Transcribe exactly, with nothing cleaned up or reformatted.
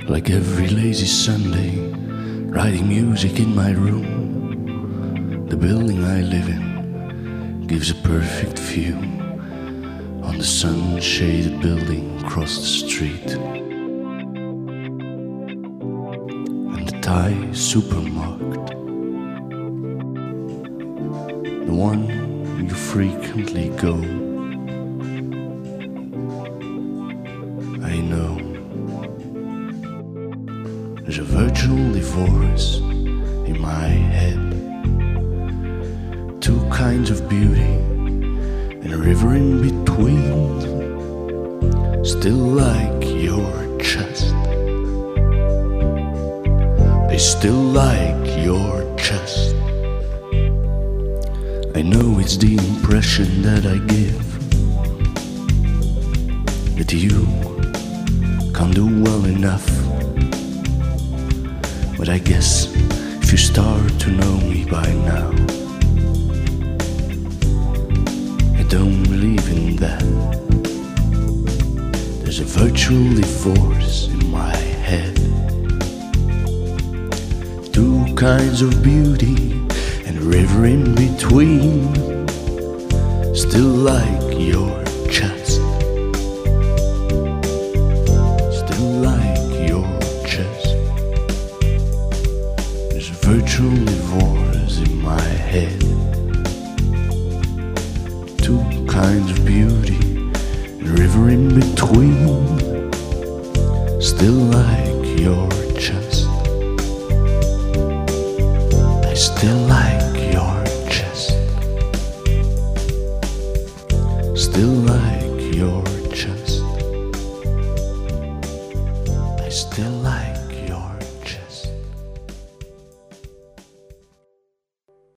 Like every lazy Sunday, writing music in my room. The building I live in gives a perfect view on the sun-shaded building across the street. And the Thai supermarket, the one you frequently go. I know there's a virtual divorce in my head. Two kinds of beauty and a river in between. Still like your chest. They still like your chest. I know it's the impression that I give, that you can't do well enough. But I guess if you start to know me by now, I don't believe in that. There's a virtual divorce in my head. Two kinds of beauty and a river in between. Still like your chest. Still like your chest. There's a virtual divorce in my head. Two kinds of beauty and a river in between. Still like your chest.